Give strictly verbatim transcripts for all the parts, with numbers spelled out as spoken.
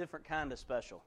different kind of special.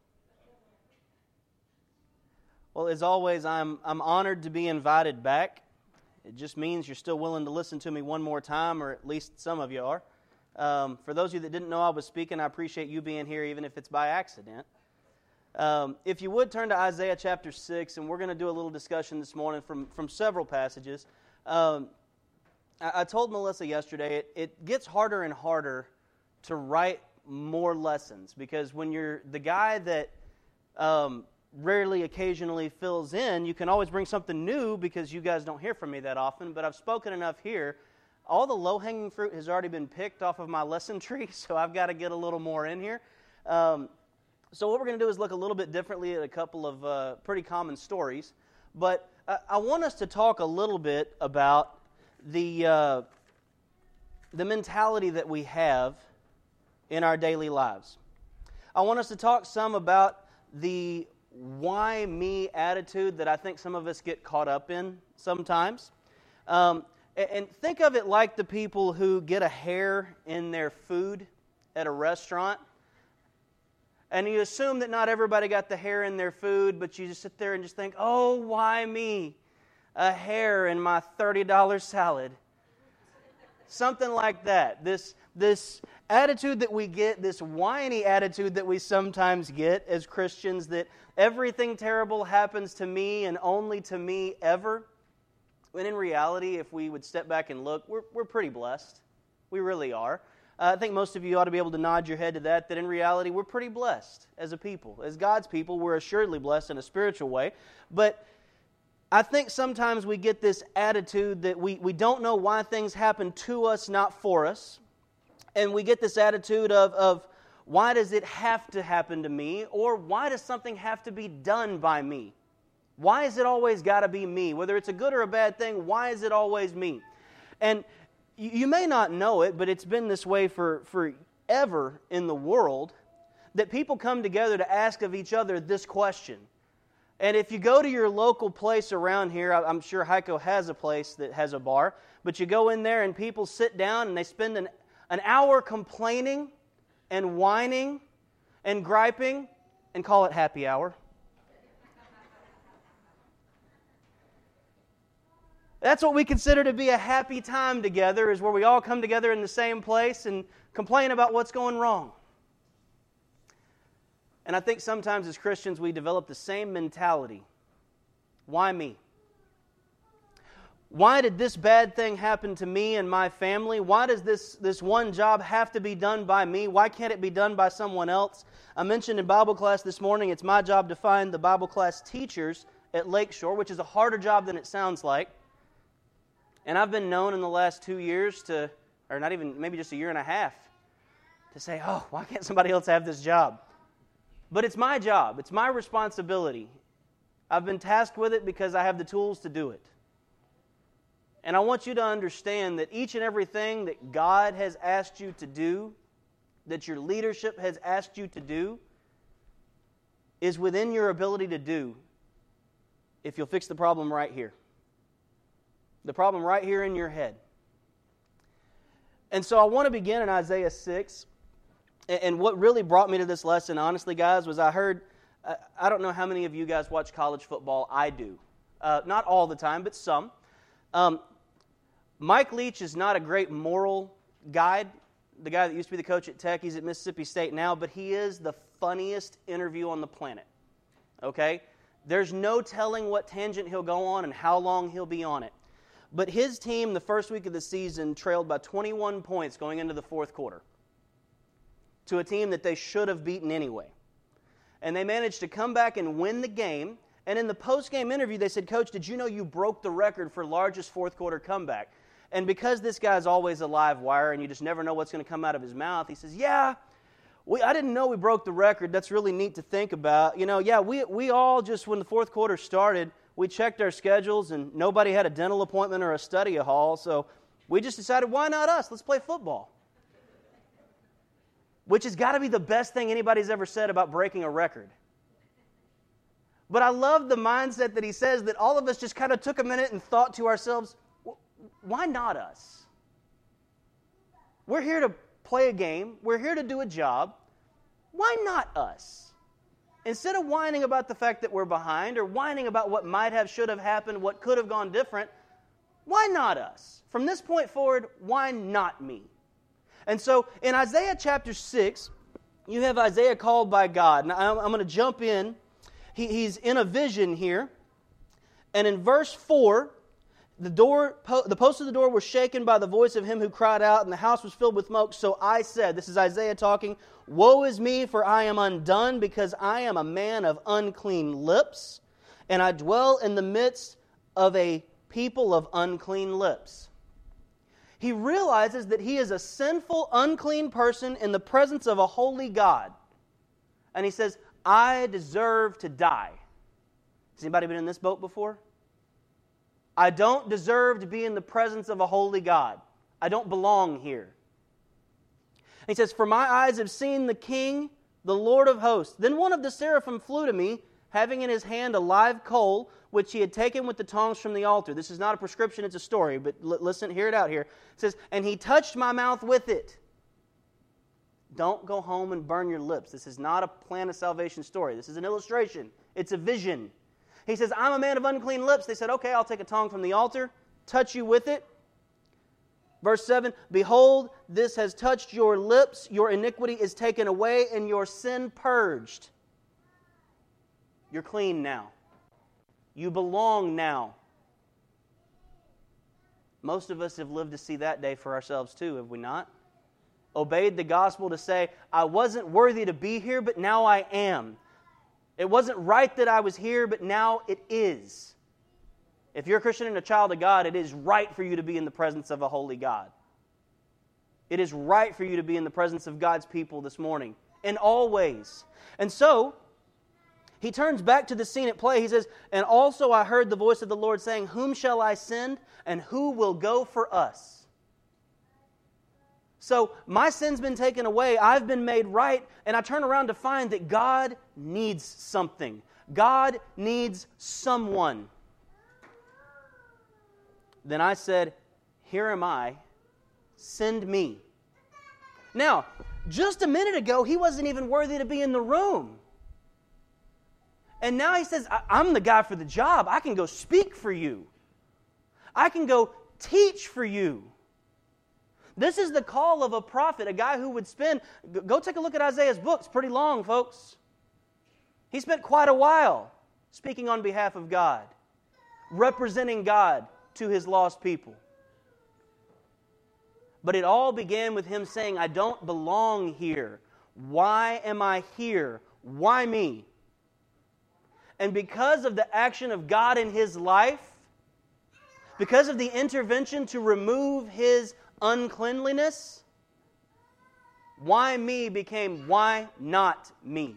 Well, as always, I'm I'm honored to be invited back. It just means you're still willing to listen to me one more time, or at least some of you are. Um, for those of you that didn't know I was speaking, I appreciate you being here, even if it's by accident. Um, if you would turn to Isaiah chapter six, and we're going to do a little discussion this morning from, from several passages. Um, I, I told Melissa yesterday, it, it gets harder and harder to write more lessons, because when you're the guy that um, rarely, occasionally fills in, you can always bring something new because you guys don't hear from me that often, but I've spoken enough here. All the low-hanging fruit has already been picked off of my lesson tree, so I've got to get a little more in here. Um, so what we're going to do is look a little bit differently at a couple of uh, pretty common stories, but I, I want us to talk a little bit about the uh, the mentality that we have in our daily lives. I want us to talk some about the why me attitude that I think some of us get caught up in sometimes. Um, and think of it like the people who get a hair in their food at a restaurant. And you assume that not everybody got the hair in their food, but you just sit there and just think, oh, why me? A hair in my thirty dollar salad. Something like that. This this attitude that we get, this whiny attitude that we sometimes get as Christians, that everything terrible happens to me and only to me ever. When in reality, if we would step back and look, we're we're pretty blessed. We really are. Uh, I think most of you ought to be able to nod your head to that, that in reality we're pretty blessed as a people. As God's people, we're assuredly blessed in a spiritual way. But I think sometimes we get this attitude that we, we don't know why things happen to us, not for us. And we get this attitude of, of why does it have to happen to me? Or why does something have to be done by me? Why has it always got to be me? Whether it's a good or a bad thing, why is it always me? And you, you may not know it, but it's been this way for forever in the world, that people come together to ask of each other this question. And if you go to your local place around here, I'm sure Heiko has a place that has a bar, but you go in there and people sit down and they spend an, an hour complaining and whining and griping and call it happy hour. That's what we consider to be a happy time together, is where we all come together in the same place and complain about what's going wrong. And I think sometimes as Christians we develop the same mentality. Why me? Why did this bad thing happen to me and my family? Why does this, this one job have to be done by me? Why can't it be done by someone else? I mentioned in Bible class this morning, it's my job to find the Bible class teachers at Lakeshore, which is a harder job than it sounds like. And I've been known in the last two years to, or not even, maybe just a year and a half, to say, oh, why can't somebody else have this job? But it's my job. It's my responsibility. I've been tasked with it because I have the tools to do it. And I want you to understand that each and everything that God has asked you to do, that your leadership has asked you to do, is within your ability to do if you'll fix the problem right here. The problem right here in your head. And so I want to begin in Isaiah six. And what really brought me to this lesson, honestly, guys, was I heard, I don't know how many of you guys watch college football. I do. Uh, not all the time, but some. Um, Mike Leach is not a great moral guide. The guy that used to be the coach at Tech, he's at Mississippi State now, but he is the funniest interview on the planet. Okay? There's no telling what tangent he'll go on and how long he'll be on it. But his team, the first week of the season, trailed by twenty-one points going into the fourth quarter to a team that they should have beaten anyway. And they managed to come back and win the game. And in the post-game interview, they said, Coach, did you know you broke the record for largest fourth-quarter comeback? And because this guy's always a live wire and you just never know what's going to come out of his mouth, he says, yeah, we, I didn't know we broke the record. That's really neat to think about. You know, yeah, we we all just, when the fourth quarter started, we checked our schedules and nobody had a dental appointment or a study hall, so we just decided, why not us? Let's play football. Which has got to be the best thing anybody's ever said about breaking a record. But I love the mindset that he says that all of us just kind of took a minute and thought to ourselves, why not us? We're here to play a game. We're here to do a job. why not us? Instead of whining about the fact that we're behind or whining about what might have, should have happened, what could have gone different, why not us? From this point forward, why not me? And so in Isaiah chapter six, you have Isaiah called by God. Now I'm, I'm going to jump in. He, he's in a vision here. And in verse four, the door, po- the posts of the door were shaken by the voice of him who cried out, and the house was filled with smoke. So I said, this is Isaiah talking, woe is me, for I am undone, because I am a man of unclean lips, and I dwell in the midst of a people of unclean lips. He realizes that he is a sinful, unclean person in the presence of a holy God. And he says, I deserve to die. Has anybody been in this boat before? I don't deserve to be in the presence of a holy God. I don't belong here. And he says, for my eyes have seen the King, the Lord of hosts. Then one of the seraphim flew to me, having in his hand a live coal, which he had taken with the tongs from the altar. This is not a prescription, it's a story, but l- listen, hear it out here. It says, and he touched my mouth with it. Don't go home and burn your lips. This is not a plan of salvation story. This is an illustration. It's a vision. He says, I'm a man of unclean lips. They said, okay, I'll take a tong from the altar, touch you with it. Verse seven, behold, this has touched your lips, your iniquity is taken away, and your sin purged. You're clean now. You belong now. Most of us have lived to see that day for ourselves too, have we not? Obeyed the gospel to say, I wasn't worthy to be here, but now I am. It wasn't right that I was here, but now it is. If you're a Christian and a child of God, it is right for you to be in the presence of a holy God. It is right for you to be in the presence of God's people this morning, in all ways. And so, he turns back to the scene at play. He says, and also I heard the voice of the Lord saying, whom shall I send, and who will go for us? So, my sin's been taken away, I've been made right, and I turn around to find that God needs something. God needs someone. Then I said, here am I, send me. Now, just a minute ago, he wasn't even worthy to be in the room. And now he says, I'm the guy for the job. I can go speak for you. I can go teach for you. This is the call of a prophet, a guy who would spend, go take a look at Isaiah's book. It's pretty long, folks. He spent quite a while speaking on behalf of God, representing God to his lost people. But it all began with him saying, I don't belong here. Why am I here? Why me? And because of the action of God in his life, because of the intervention to remove his uncleanliness, why me became why not me?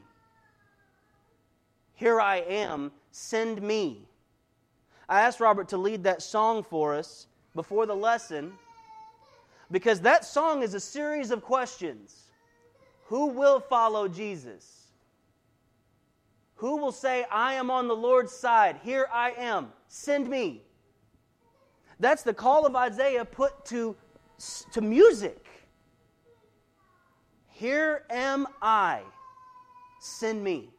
Here I am, send me. I asked Robert to lead that song for us before the lesson because that song is a series of questions. Who will follow Jesus? Who will say, I am on the Lord's side, here I am, send me? That's the call of Isaiah put to to music. Here am I, send me.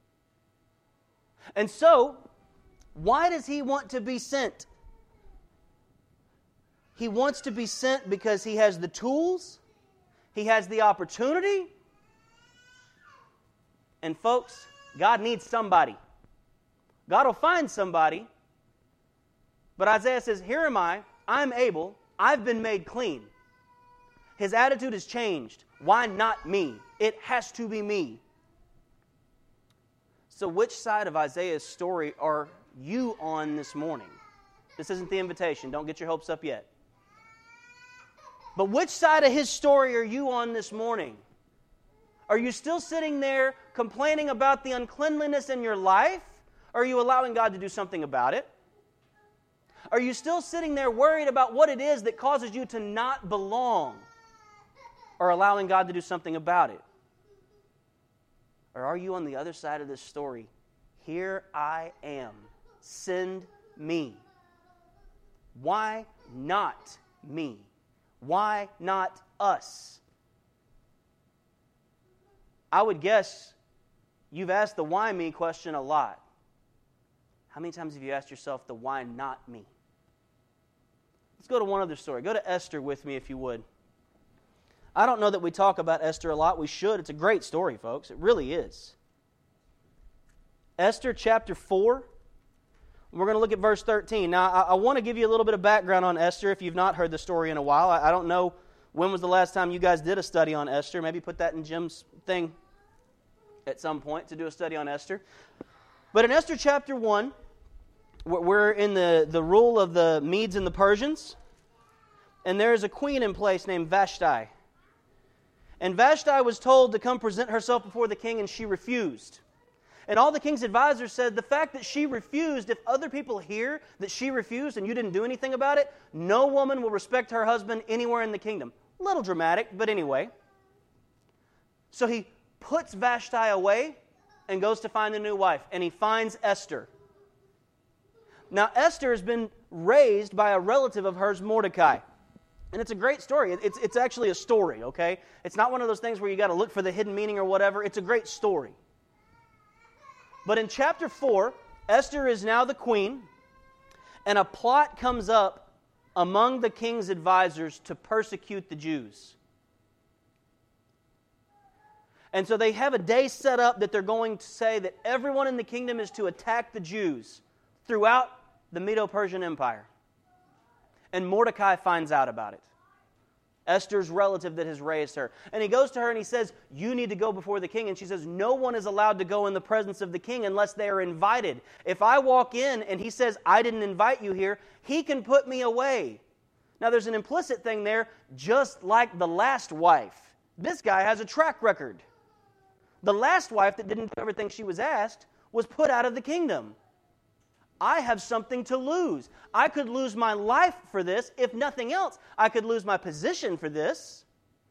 And so, why does he want to be sent? He wants to be sent because he has the tools, he has the opportunity, and folks, God needs somebody. God will find somebody, but Isaiah says, here am I, I'm able, I've been made clean. His attitude has changed. Why not me? It has to be me. So which side of Isaiah's story are you on this morning? This isn't the invitation. Don't get your hopes up yet. But which side of his story are you on this morning? Are you still sitting there complaining about the uncleanliness in your life? Or are you allowing God to do something about it? Are you still sitting there worried about what it is that causes you to not belong? Or allowing God to do something about it? Or are you on the other side of this story? Here I am. Send me. Why not me? Why not us? I would guess you've asked the why me question a lot. How many times have you asked yourself the why not me? Let's go to one other story. Go to Esther with me if you would. I don't know that we talk about Esther a lot. We should. It's a great story, folks. It really is. Esther chapter four. We're going to look at verse thirteen. Now, I, I want to give you a little bit of background on Esther if you've not heard the story in a while. I, I don't know when was the last time you guys did a study on Esther. Maybe put that in Jim's thing at some point to do a study on Esther. But in Esther chapter one, we're in the, the rule of the Medes and the Persians. And there is a queen in place named Vashti. And Vashti was told to come present herself before the king, and she refused. And all the king's advisors said, the fact that she refused, if other people hear that she refused and you didn't do anything about it, no woman will respect her husband anywhere in the kingdom. A little dramatic, but anyway. So he puts Vashti away and goes to find a new wife. And he finds Esther. Now, Esther has been raised by a relative of hers, Mordecai. And it's a great story. It's, it's actually a story, okay? It's not one of those things where you got to look for the hidden meaning or whatever. It's a great story. But in chapter four, Esther is now the queen, and a plot comes up among the king's advisors to persecute the Jews. And so they have a day set up that they're going to say that everyone in the kingdom is to attack the Jews throughout the Medo-Persian Empire. And Mordecai finds out about it. Esther's relative that has raised her. And he goes to her and he says, you need to go before the king. And she says, no one is allowed to go in the presence of the king unless they are invited. If I walk in and he says, I didn't invite you here, he can put me away. Now there's an implicit thing there, just like the last wife. This guy has a track record. The last wife that didn't do everything she was asked was put out of the kingdom. I have something to lose. I could lose my life for this. If nothing else, I could lose my position for this.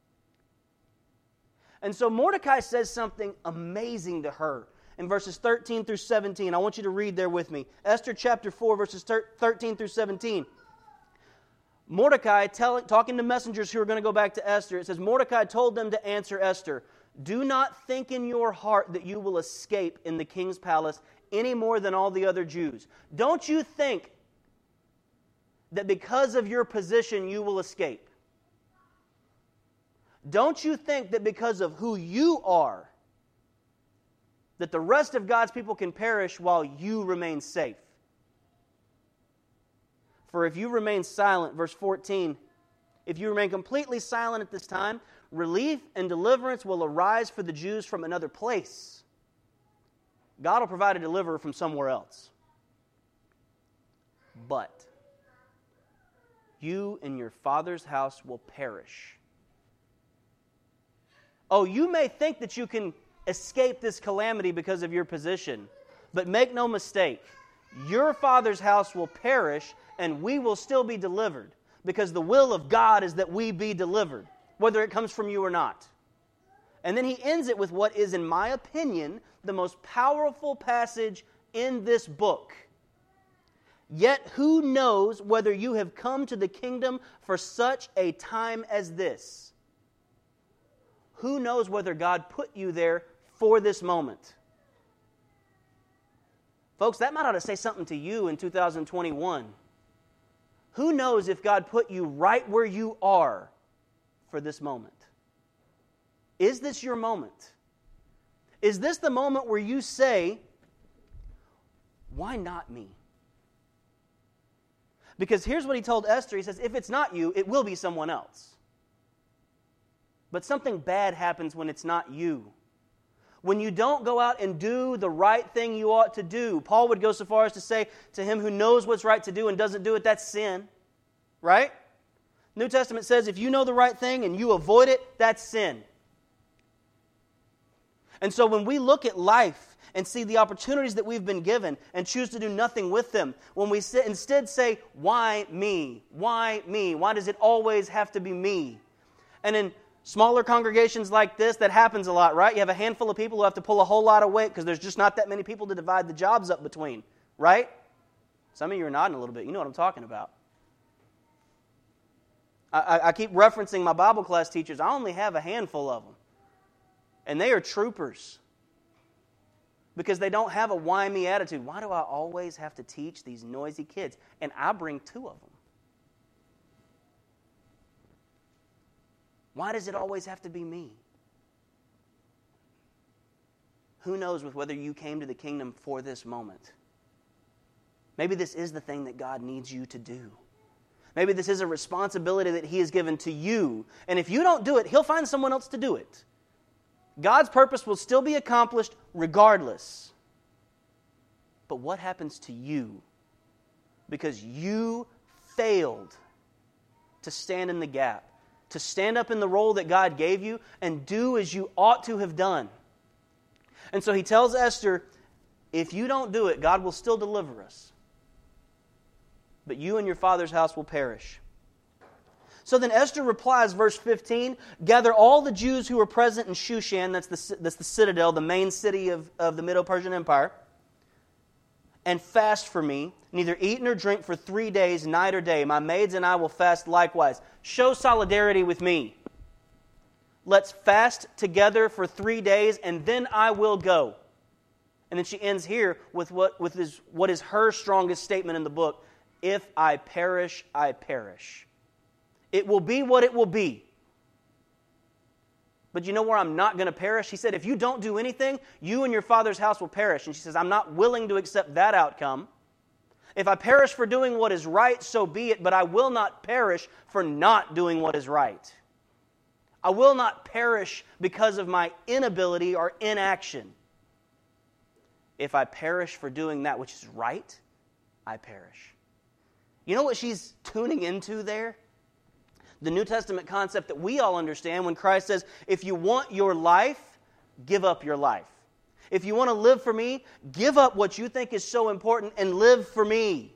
And so Mordecai says something amazing to her in verses thirteen through seventeen. I want you to read there with me. Esther chapter four, verses thirteen through seventeen. Mordecai, tell, talking to messengers who are going to go back to Esther, it says, Mordecai told them to answer Esther, do not think in your heart that you will escape in the king's palace any more than all the other Jews. Don't you think that because of your position you will escape? Don't you think that because of who you are, that the rest of God's people can perish while you remain safe? For if you remain silent, verse fourteen, if you remain completely silent at this time, relief and deliverance will arise for the Jews from another place. God will provide a deliverer from somewhere else. But you and your father's house will perish. Oh, you may think that you can escape this calamity because of your position, but make no mistake, your father's house will perish and we will still be delivered, because the will of God is that we be delivered, whether it comes from you or not. And then he ends it with what is, in my opinion, the most powerful passage in this book. Yet who knows whether you have come to the kingdom for such a time as this? Who knows whether God put you there for this moment? Folks, that might ought to say something to you in two thousand twenty-one. Who knows if God put you right where you are for this moment? Is this your moment? Is this the moment where you say, why not me? Because here's what he told Esther. He says, if it's not you, it will be someone else. But something bad happens when it's not you. When you don't go out and do the right thing you ought to do. Paul would go so far as to say, to him who knows what's right to do and doesn't do it, that's sin. Right? New Testament says, if you know the right thing and you avoid it, that's sin. And so when we look at life and see the opportunities that we've been given and choose to do nothing with them, when we sit, instead say, why me? Why me? Why does it always have to be me? And in smaller congregations like this, that happens a lot, right? You have a handful of people who have to pull a whole lot of weight because there's just not that many people to divide the jobs up between, right? Some of you are nodding a little bit. You know what I'm talking about. I, I keep referencing my Bible class teachers. I only have a handful of them. And they are troopers. Because they don't have a why me attitude. Why do I always have to teach these noisy kids? And I bring two of them. Why does it always have to be me? Who knows with whether you came to the kingdom for this moment? Maybe this is the thing that God needs you to do. Maybe this is a responsibility that He has given to you. And if you don't do it, He'll find someone else to do it. God's purpose will still be accomplished regardless. But what happens to you? Because you failed to stand in the gap, to stand up in the role that God gave you and do as you ought to have done. And so He tells Esther, if you don't do it, God will still deliver us. But you and your father's house will perish. So then Esther replies, verse fifteen, gather all the Jews who were present in Shushan, that's the, that's the citadel, the main city of, of the Medo-Persian Empire, and fast for me, neither eat nor drink for three days, night or day. My maids and I will fast likewise. Show solidarity with me. Let's fast together for three days, and then I will go. And then she ends here with what, with this, what is her strongest statement in the book. If I perish, I perish. It will be what it will be. But you know where I'm not going to perish? He said, if you don't do anything, you and your father's house will perish. And she says, I'm not willing to accept that outcome. If I perish for doing what is right, so be it, but I will not perish for not doing what is right. I will not perish because of my inability or inaction. If I perish for doing that which is right, I perish. You know what she's tuning into there? The New Testament concept that we all understand when Christ says, if you want your life, give up your life. If you want to live for me, give up what you think is so important and live for me.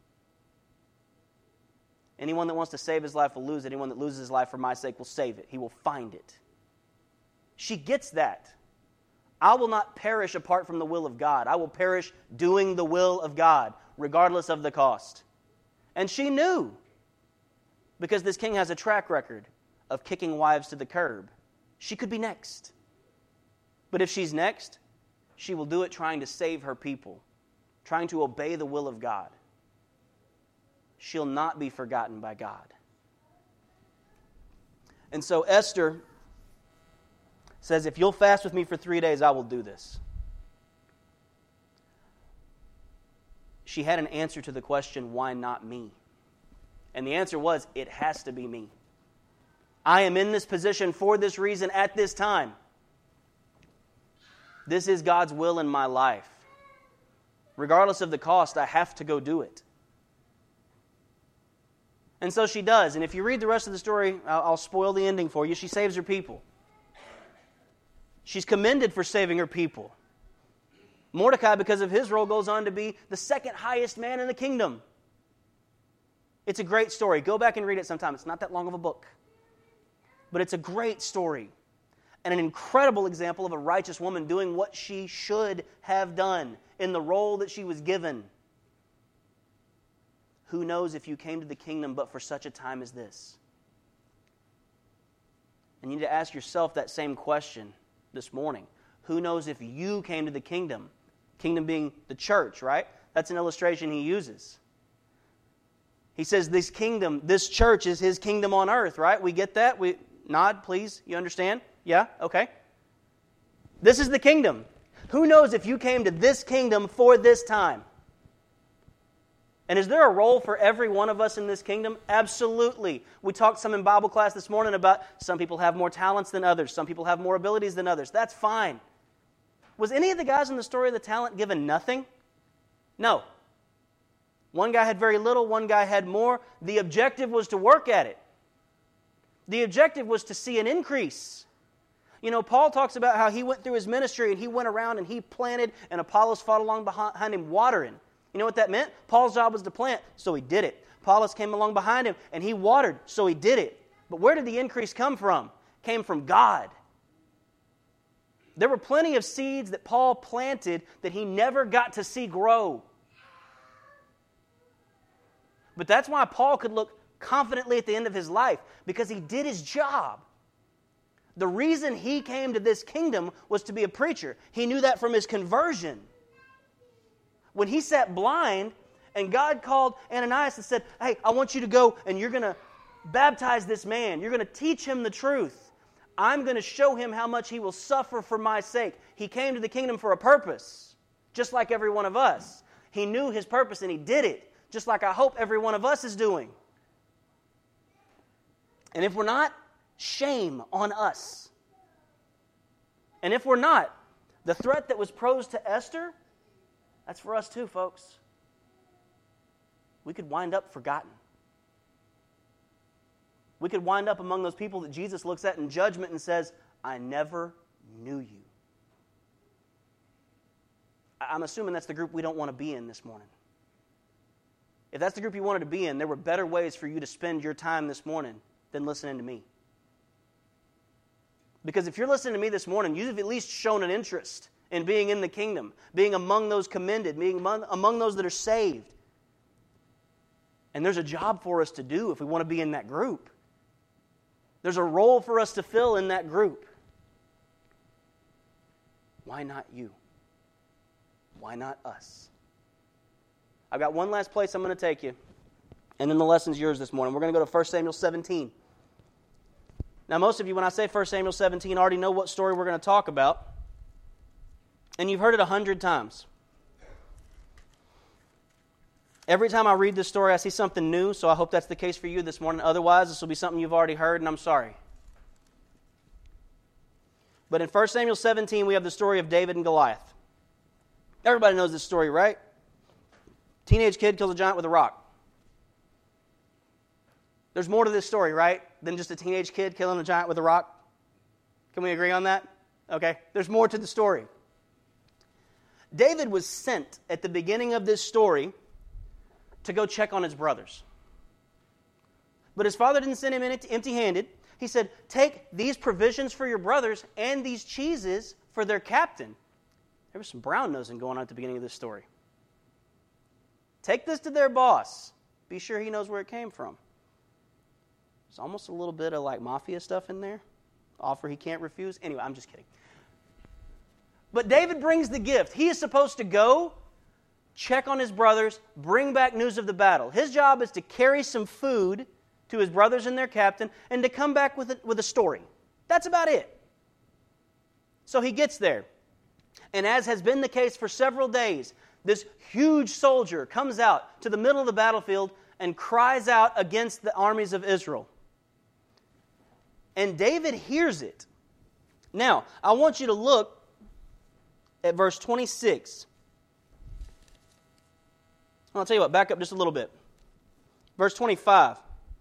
Anyone that wants to save his life will lose it. Anyone that loses his life for my sake will save it. He will find it. She gets that. I will not perish apart from the will of God. I will perish doing the will of God, regardless of the cost. And she knew. Because this king has a track record of kicking wives to the curb. She could be next. But if she's next, she will do it trying to save her people, trying to obey the will of God. She'll not be forgotten by God. And so Esther says, if you'll fast with me for three days, I will do this. She had an answer to the question, why not me? And the answer was, it has to be me. I am in this position for this reason at this time. This is God's will in my life. Regardless of the cost, I have to go do it. And so she does. And if you read the rest of the story, I'll, I'll spoil the ending for you. She saves her people. She's commended for saving her people. Mordecai, because of his role, goes on to be the second highest man in the kingdom. It's a great story. Go back and read it sometime. It's not that long of a book. But it's a great story. And an incredible example of a righteous woman doing what she should have done in the role that she was given. Who knows if you came to the kingdom but for such a time as this? And you need to ask yourself that same question this morning. Who knows if you came to the kingdom? Kingdom being the church, right? That's an illustration he uses. He says this kingdom, this church is his kingdom on earth, right? We get that? We nod, please. You understand? Yeah? Okay. This is the kingdom. Who knows if you came to this kingdom for this time? And is there a role for every one of us in this kingdom? Absolutely. We talked some in Bible class this morning about some people have more talents than others. Some people have more abilities than others. That's fine. Was any of the guys in the story of the talent given nothing? No. One guy had very little, one guy had more. The objective was to work at it. The objective was to see an increase. You know, Paul talks about how he went through his ministry and he went around and he planted and Apollos fought along behind him watering. You know what that meant? Paul's job was to plant, so he did it. Apollos came along behind him and he watered, so he did it. But where did the increase come from? It came from God. There were plenty of seeds that Paul planted that he never got to see grow. But that's why Paul could look confidently at the end of his life, because he did his job. The reason he came to this kingdom was to be a preacher. He knew that from his conversion. When he sat blind and God called Ananias and said, hey, I want you to go and you're going to baptize this man. You're going to teach him the truth. I'm going to show him how much he will suffer for my sake. He came to the kingdom for a purpose, just like every one of us. He knew his purpose and he did it, just like I hope every one of us is doing. And if we're not, shame on us. And if we're not, the threat that was posed to Esther, that's for us too, folks. We could wind up forgotten. We could wind up among those people that Jesus looks at in judgment and says, I never knew you. I'm assuming that's the group we don't want to be in this morning. If that's the group you wanted to be in, there were better ways for you to spend your time this morning than listening to me. Because if you're listening to me this morning, you've at least shown an interest in being in the kingdom, being among those commended, being among, among those that are saved. And there's a job for us to do if we want to be in that group. There's a role for us to fill in that group. Why not you? Why not us? I've got one last place I'm going to take you, and then the lesson's yours this morning. We're going to go to First Samuel seventeen. Now, most of you, when I say First Samuel seventeen, already know what story we're going to talk about. And you've heard it a hundred times. Every time I read this story, I see something new, so I hope that's the case for you this morning. Otherwise, this will be something you've already heard, and I'm sorry. But in First Samuel seventeen, we have the story of David and Goliath. Everybody knows this story, right? Teenage kid kills a giant with a rock. There's more to this story, right, than just a teenage kid killing a giant with a rock? Can we agree on that? Okay, there's more to the story. David was sent at the beginning of this story to go check on his brothers. But his father didn't send him empty-handed. He said, take these provisions for your brothers and these cheeses for their captain. There was some brown-nosing going on at the beginning of this story. Take this to their boss. Be sure he knows where it came from. There's almost a little bit of like mafia stuff in there. Offer he can't refuse. Anyway, I'm just kidding. But David brings the gift. He is supposed to go, check on his brothers, bring back news of the battle. His job is to carry some food to his brothers and their captain and to come back with a, with a story. That's about it. So he gets there. And as has been the case for several days, this huge soldier comes out to the middle of the battlefield and cries out against the armies of Israel. And David hears it. Now, I want you to look at verse twenty-six. I'll tell you what, back up just a little bit. Verse twenty-five.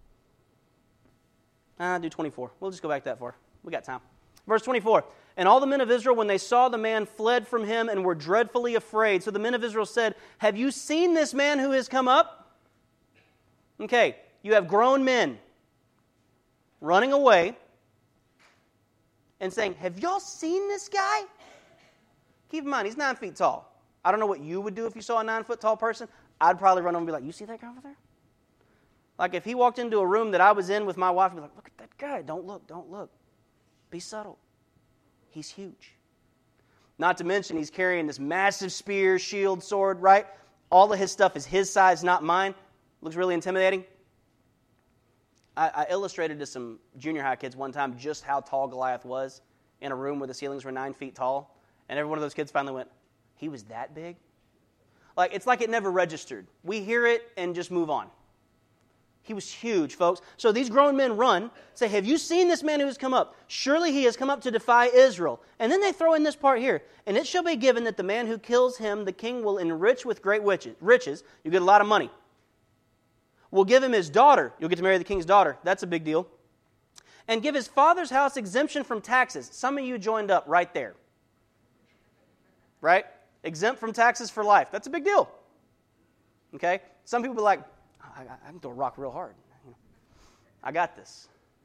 Ah, do twenty-four. We'll just go back that far. We got time. Verse twenty-four. And all the men of Israel, when they saw the man, fled from him and were dreadfully afraid. So the men of Israel said, have you seen this man who has come up? Okay, you have grown men running away and saying, have y'all seen this guy? Keep in mind, he's nine feet tall. I don't know what you would do if you saw a nine-foot tall person. I'd probably run over and be like, you see that guy over there? Like if he walked into a room that I was in with my wife, I'd be like, look at that guy. Don't look, don't look. Be subtle. He's huge. Not to mention he's carrying this massive spear, shield, sword, right? All of his stuff is his size, not mine. Looks really intimidating. I, I illustrated to some junior high kids one time just how tall Goliath was in a room where the ceilings were nine feet tall. And every one of those kids finally went, he was that big? Like, it's like it never registered. We hear it and just move on. He was huge, folks. So these grown men run, say, have you seen this man who has come up? Surely he has come up to defy Israel. And then they throw in this part here. And it shall be given that the man who kills him, the king will enrich with great riches. You get a lot of money. Will give him his daughter. You'll get to marry the king's daughter. That's a big deal. And give his father's house exemption from taxes. Some of you joined up right there. Right? Exempt from taxes for life. That's a big deal. Okay? Some people are like, I, I can throw a rock real hard. I got this.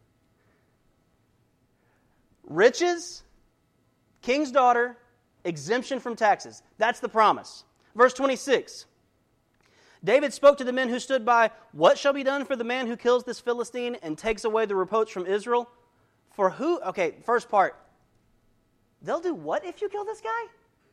Riches, king's daughter, exemption from taxes. That's the promise. Verse twenty-six. David spoke to the men who stood by, what shall be done for the man who kills this Philistine and takes away the reproach from Israel? For who? Okay, first part. They'll do what if you kill this guy?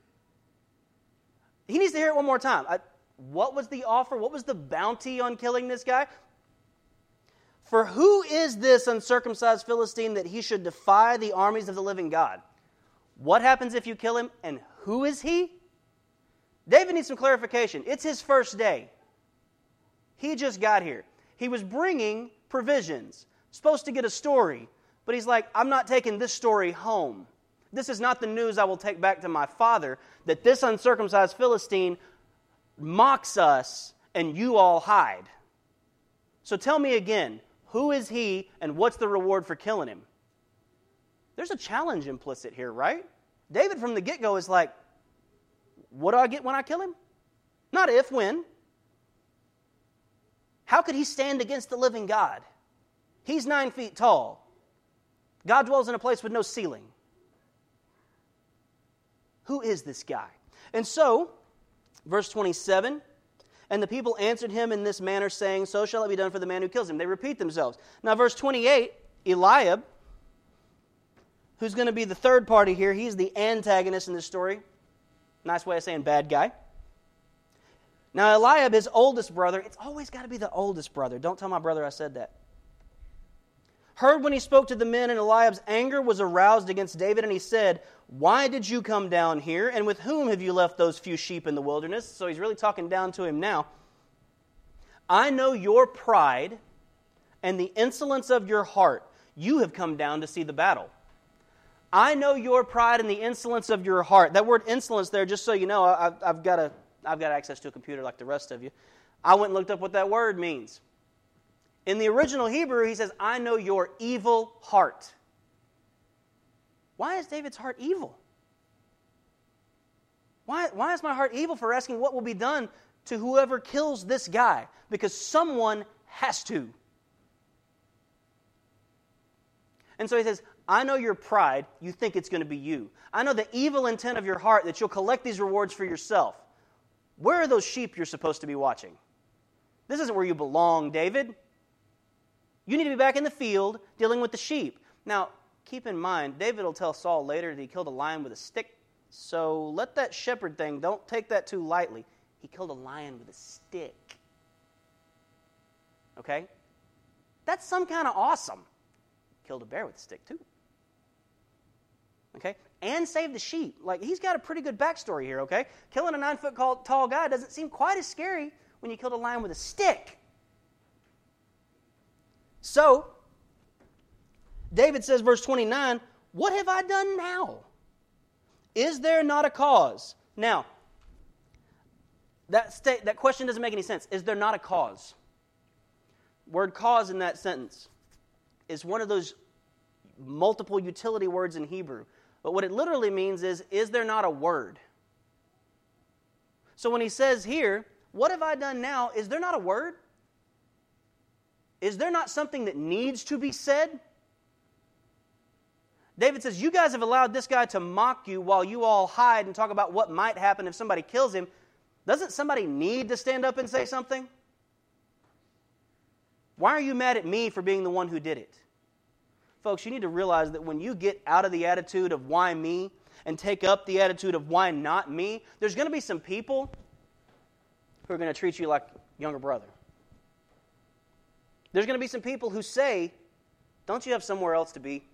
He needs to hear it one more time. I, what was the offer? What was the bounty on killing this guy? For who is this uncircumcised Philistine that he should defy the armies of the living God? What happens if you kill him, and who is he? David needs some clarification. It's his first day. He just got here. He was bringing provisions, supposed to get a story, but he's like, I'm not taking this story home. This is not the news I will take back to my father, that this uncircumcised Philistine mocks us and you all hide. So tell me again, who is he and what's the reward for killing him? There's a challenge implicit here, right? David from the get-go is like, what do I get when I kill him? Not if, when. How could he stand against the living God? He's nine feet tall. God dwells in a place with no ceiling. Who is this guy? And so, verse twenty-seven, and the people answered him in this manner, saying, so shall it be done for the man who kills him. They repeat themselves. Now, verse twenty-eight, Eliab, who's going to be the third party here, he's the antagonist in this story. Nice way of saying bad guy. Now, Eliab, his oldest brother, it's always got to be the oldest brother. Don't tell my brother I said that. Heard when he spoke to the men, and Eliab's anger was aroused against David, and he said, why did you come down here, and with whom have you left those few sheep in the wilderness? So he's really talking down to him now. I know your pride and the insolence of your heart. You have come down to see the battle. I know your pride and the insolence of your heart. That word insolence there, just so you know, I've, I've got a, I've got access to a computer like the rest of you. I went and looked up what that word means. In the original Hebrew, he says, I know your evil heart. Why is David's heart evil? Why, why is my heart evil for asking what will be done to whoever kills this guy? Because someone has to. And so he says, I know your pride, you think it's going to be you. I know the evil intent of your heart that you'll collect these rewards for yourself. Where are those sheep you're supposed to be watching? This isn't where you belong, David. You need to be back in the field dealing with the sheep. Now, keep in mind, David will tell Saul later that he killed a lion with a stick. So let that shepherd thing, don't take that too lightly. He killed a lion with a stick. Okay? That's some kind of awesome. Killed a bear with a stick too. Okay? And saved the sheep. Like, he's got a pretty good backstory here, okay? Killing a nine-foot tall guy doesn't seem quite as scary when you killed a lion with a stick. So, David says, verse twenty-nine, what have I done now? Is there not a cause? Now, that sta- that question doesn't make any sense. Is there not a cause? Word cause in that sentence is one of those multiple utility words in Hebrew. But what it literally means is, is there not a word? So when he says here, what have I done now? Is there not a word? Is there not something that needs to be said? David says, you guys have allowed this guy to mock you while you all hide and talk about what might happen if somebody kills him. Doesn't somebody need to stand up and say something? Why are you mad at me for being the one who did it? Folks, you need to realize that when you get out of the attitude of why me and take up the attitude of why not me, there's going to be some people who are going to treat you like younger brother. There's going to be some people who say, don't you have somewhere else to be?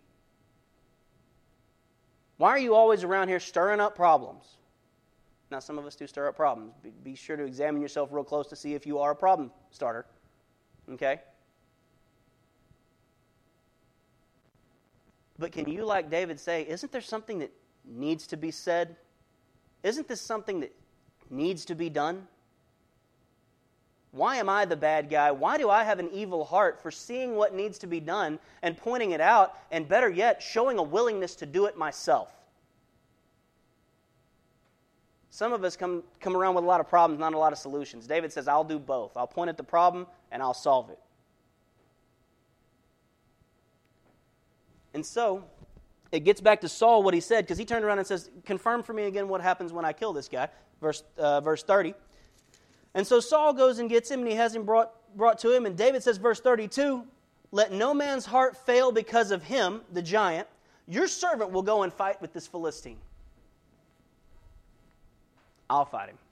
Why are you always around here stirring up problems? Now, some of us do stir up problems. Be, be sure to examine yourself real close to see if you are a problem starter. Okay? But can you, like David, say, isn't there something that needs to be said? Isn't this something that needs to be done? Why am I the bad guy? Why do I have an evil heart for seeing what needs to be done and pointing it out, and better yet, showing a willingness to do it myself? Some of us come, come around with a lot of problems, not a lot of solutions. David says, I'll do both. I'll point at the problem, and I'll solve it. And so, it gets back to Saul what he said, because he turned around and says, confirm for me again what happens when I kill this guy. Verse, uh, verse thirty. And so Saul goes and gets him, and he has him brought, brought to him. And David says, verse thirty-two, let no man's heart fail because of him, the giant. Your servant will go and fight with this Philistine. I'll fight him.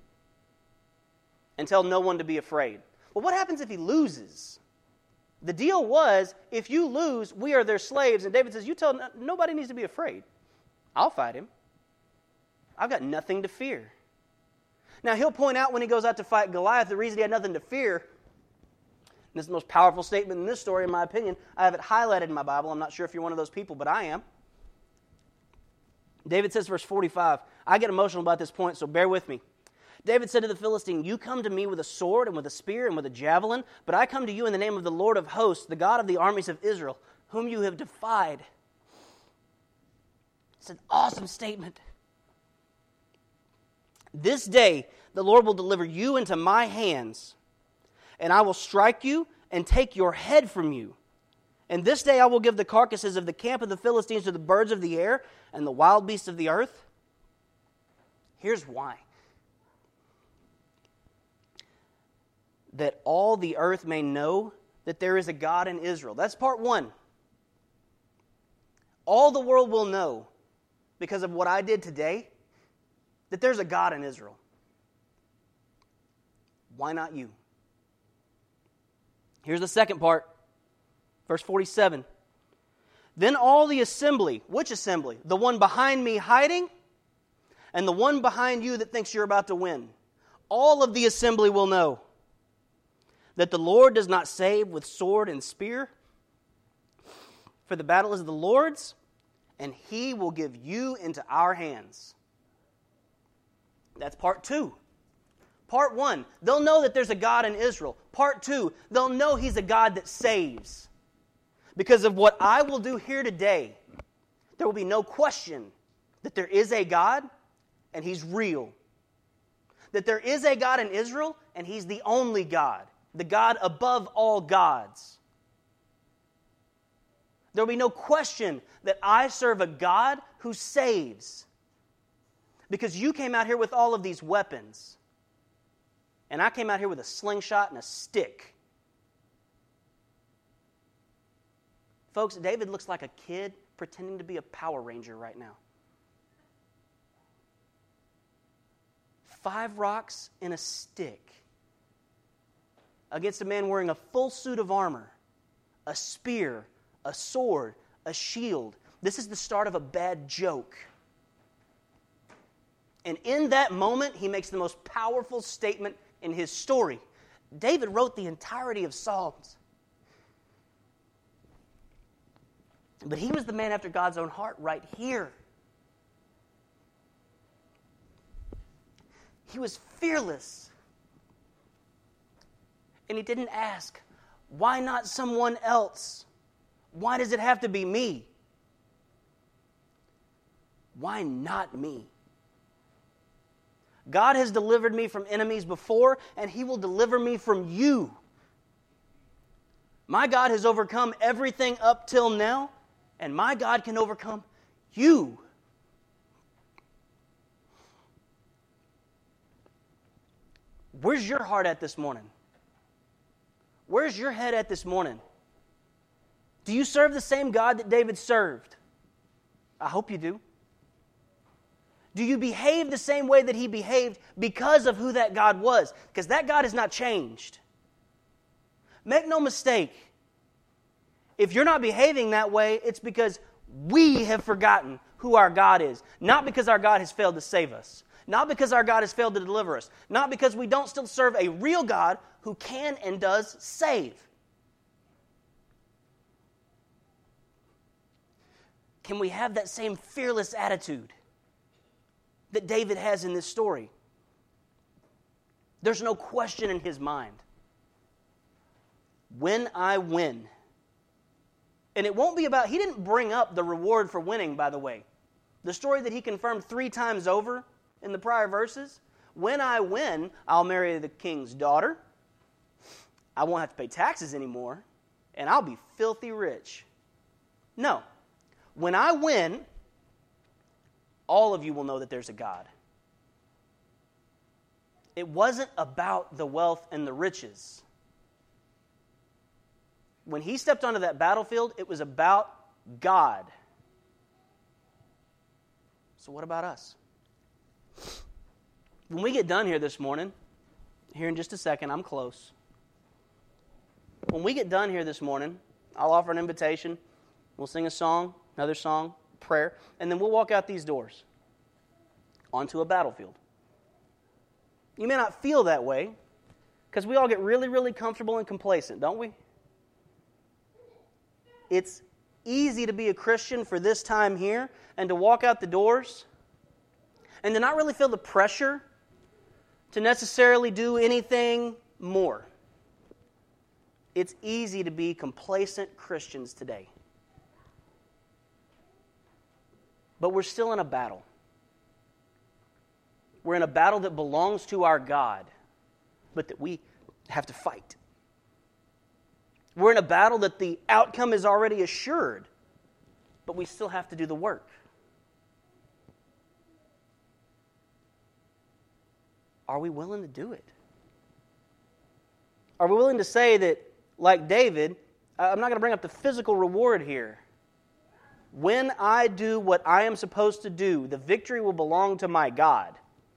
And tell no one to be afraid. Well, what happens if he loses? The deal was, if you lose, we are their slaves. And David says, you tell, nobody needs to be afraid. I'll fight him. I've got nothing to fear. Now, he'll point out when he goes out to fight Goliath, the reason he had nothing to fear, and this is the most powerful statement in this story, in my opinion. I have it highlighted in my Bible. I'm not sure if you're one of those people, but I am. David says, verse forty-five, I get emotional about this point, so bear with me. David said to the Philistine, you come to me with a sword and with a spear and with a javelin, but I come to you in the name of the Lord of hosts, the God of the armies of Israel, whom you have defied. It's an awesome statement. This day the Lord will deliver you into my hands, and I will strike you and take your head from you. And this day I will give the carcasses of the camp of the Philistines to the birds of the air and the wild beasts of the earth. Here's why. That all the earth may know that there is a God in Israel. That's part one. All the world will know, because of what I did today, that there's a God in Israel. Why not you? Here's the second part. Verse forty-seven. Then all the assembly, which assembly? The one behind me hiding, and the one behind you that thinks you're about to win. All of the assembly will know that the Lord does not save with sword and spear, for the battle is the Lord's, and He will give you into our hands. That's part two. Part one, they'll know that there's a God in Israel. Part two, they'll know He's a God that saves. Because of what I will do here today, there will be no question that there is a God and He's real. That there is a God in Israel and He's the only God. The God above all gods. There will be no question that I serve a God who saves. Because you came out here with all of these weapons. And I came out here with a slingshot and a stick. Folks, David looks like a kid pretending to be a Power Ranger right now. Five rocks and a stick against a man wearing a full suit of armor, a spear, a sword, a shield. This is the start of a bad joke. And in that moment, he makes the most powerful statement in his story. David wrote the entirety of Psalms. But he was the man after God's own heart right here. He was fearless. And he didn't ask, why not someone else? Why does it have to be me? Why not me? God has delivered me from enemies before, and He will deliver me from you. My God has overcome everything up till now, and my God can overcome you. Where's your heart at this morning? Where's your head at this morning? Do you serve the same God that David served? I hope you do. Do you behave the same way that he behaved because of who that God was? Because that God has not changed. Make no mistake. If you're not behaving that way, it's because we have forgotten who our God is. Not because our God has failed to save us. Not because our God has failed to deliver us. Not because we don't still serve a real God who can and does save. Can we have that same fearless attitude that David has in this story? There's no question in his mind. When I win. And it won't be about, he didn't bring up the reward for winning, by the way. The story that he confirmed three times over in the prior verses. When I win, I'll marry the king's daughter. I won't have to pay taxes anymore. And I'll be filthy rich. No. When I win, all of you will know that there's a God. It wasn't about the wealth and the riches. when he stepped onto that battlefield, it was about God. So what about us? When we get done here this morning, here in just a second, I'm close. When we get done here this morning, I'll offer an invitation. We'll sing a song, another song, prayer, and then we'll walk out these doors onto a battlefield. You may not feel that way because we all get really, really comfortable and complacent, don't we? It's easy to be a Christian for this time here and to walk out the doors and to not really feel the pressure to necessarily do anything more. It's easy to be complacent Christians today. But we're still in a battle. We're in a battle that belongs to our God, but that we have to fight. We're in a battle that the outcome is already assured, but we still have to do the work. Are we willing to do it? Are we willing to say that, like David, I'm not going to bring up the physical reward here. When I do what I am supposed to do, the victory will belong to my God.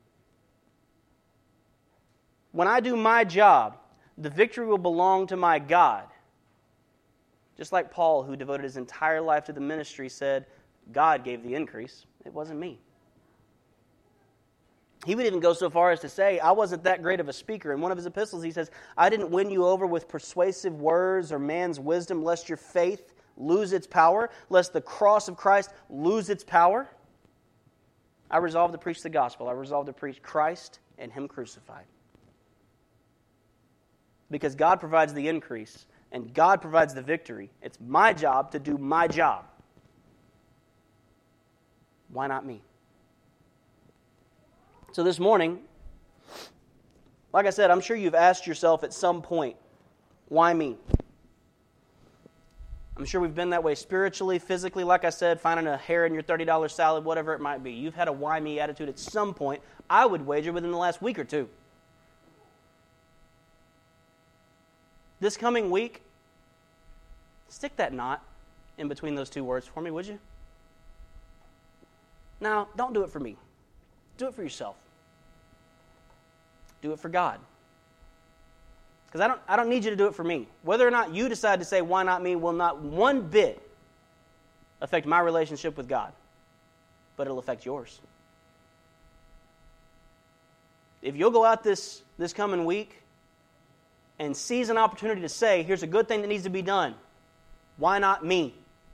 When I do my job, the victory will belong to my God. Just like Paul, who devoted his entire life to the ministry, said, God gave the increase. It wasn't me. He would even go so far as to say, I wasn't that great of a speaker. In one of his epistles, he says, I didn't win you over with persuasive words or man's wisdom, lest your faith lose its power, lest the cross of Christ lose its power. I resolved to preach the gospel. I resolved to preach Christ and Him crucified. Because God provides the increase and God provides the victory. It's my job to do my job. Why not me? So this morning, like I said, I'm sure you've asked yourself at some point, why me? I'm sure we've been that way spiritually, physically, like I said, finding a hair in your thirty dollar salad, whatever it might be. You've had a why me attitude at some point, I would wager within the last week or two. This coming week, stick that knot in between those two words for me, would you? Now, don't do it for me. Do it for yourself. Do it for God. Because I don't, I don't need you to do it for me. Whether or not you decide to say, why not me, will not one bit affect my relationship with God. But it'll affect yours. If you'll go out this, this coming week and seize an opportunity to say, here's a good thing that needs to be done. Why not me?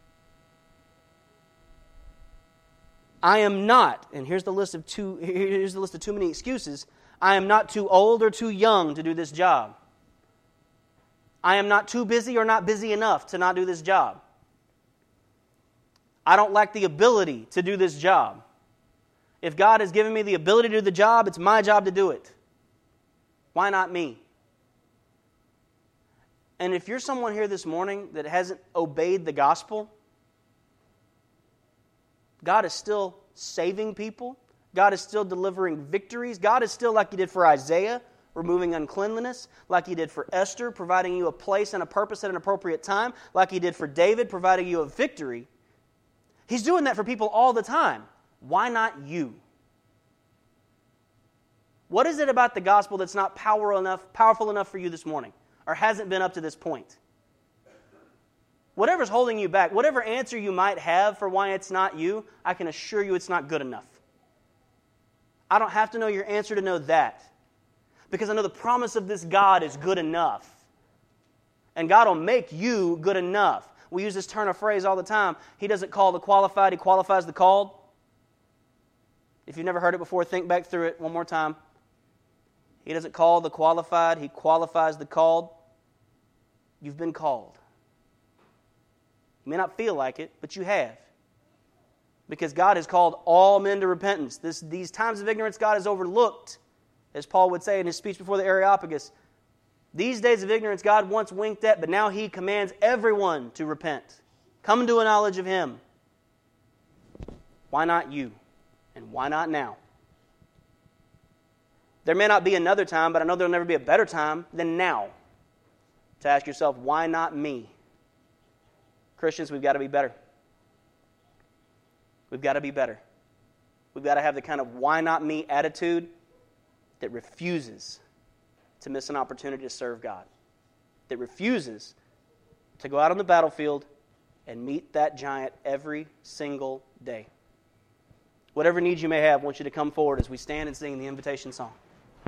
I am not, and here's the list of too, here's the list of too many excuses. I am not too old or too young to do this job. I am not too busy or not busy enough to not do this job. I don't lack the ability to do this job. If God has given me the ability to do the job, it's my job to do it. Why not me? And if you're someone here this morning that hasn't obeyed the gospel, God is still saving people. God is still delivering victories. God is still, like He did for Isaiah, removing uncleanliness, like He did for Esther, providing you a place and a purpose at an appropriate time, like He did for David, providing you a victory. He's doing that for people all the time. Why not you? What is it about the gospel that's not power enough, powerful enough for you this morning, or hasn't been up to this point? Whatever's holding you back, whatever answer you might have for why it's not you, I can assure you it's not good enough. I don't have to know your answer to know that, because I know the promise of this God is good enough. And God will make you good enough. We use this turn of phrase all the time. He doesn't call the qualified, He qualifies the called. If you've never heard it before, think back through it one more time. He doesn't call the qualified, He qualifies the called. You've been called. You may not feel like it, but you have. Because God has called all men to repentance. This, these times of ignorance God has overlooked, as Paul would say in his speech before the Areopagus. These days of ignorance God once winked at, but now He commands everyone to repent. Come to a knowledge of Him. Why not you? And why not now? There may not be another time, but I know there will never be a better time than now to ask yourself, why not me? Christians, we've got to be better. We've got to be better. We've got to have the kind of why not me attitude that refuses to miss an opportunity to serve God, that refuses to go out on the battlefield and meet that giant every single day. Whatever needs you may have, I want you to come forward as we stand and sing the invitation song.